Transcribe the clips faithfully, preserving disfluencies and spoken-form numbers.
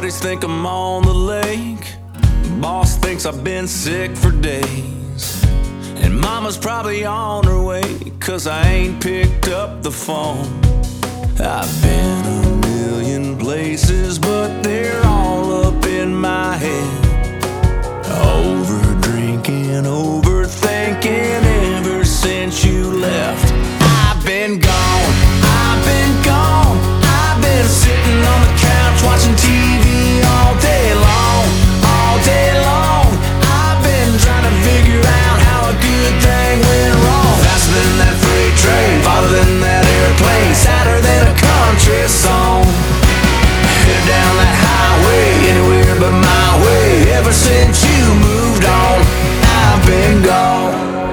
Buddies think I'm on the lake. Boss thinks I've been sick for days. And mama's probably on her way, cause I ain't picked up the phone. I've been a million places, but they're all up in my head. Over drinking, overthinking ever since you left. I've been gone, I've been gone. I've been sitting on the couch watching T V all day long, all day long. I've been trying to figure out how a good thing went wrong. Faster than that freight train, farther than that airplane, sadder than a country song. Head down that highway, anywhere but my way. Ever since you moved on, I've been gone.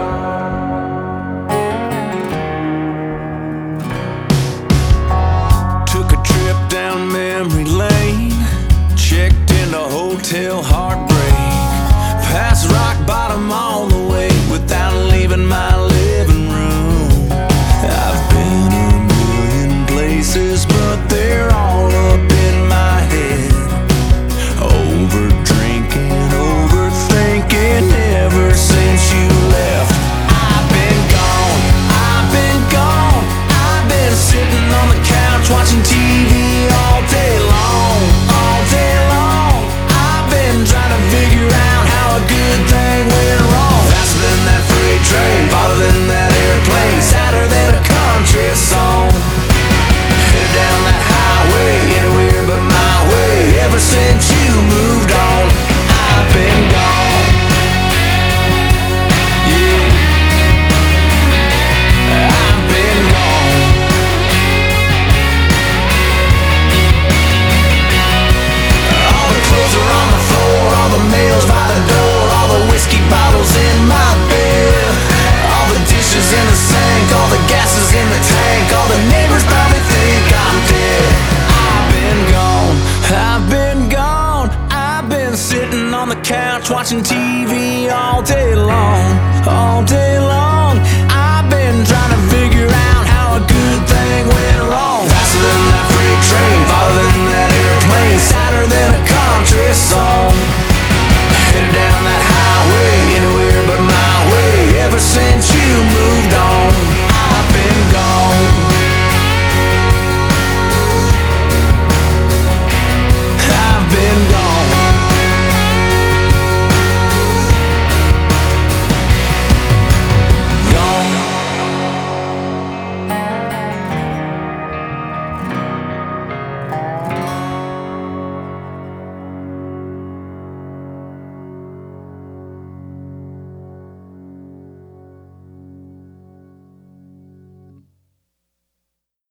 Took a trip down memory lane, checked into Hotel Heartbreak, past rock bottom on the way without leaving my living room. I've been a million places, but they're all up in my head. Over drinking, overthinking ever since you left. I've been gone, I've been gone. I've been sitting on the couch watching T V all day long, all day long. I've been trying to figure out how a good thing went wrong. Faster than that freight train, farther than that airplane, sadder than a country song. Head down that highway, anywhere but my way. Ever since you moved on, I've been gone. Yeah, I've been gone. All the clothes are on the floor, all the mail's by the door, all the whiskey bottles in my bed, all the dishes in the sink, all the gases in the tank, all the neighbors probably think I'm dead. I've been gone, I've been gone. I've been sitting on the couch watching T V all day long, all day long.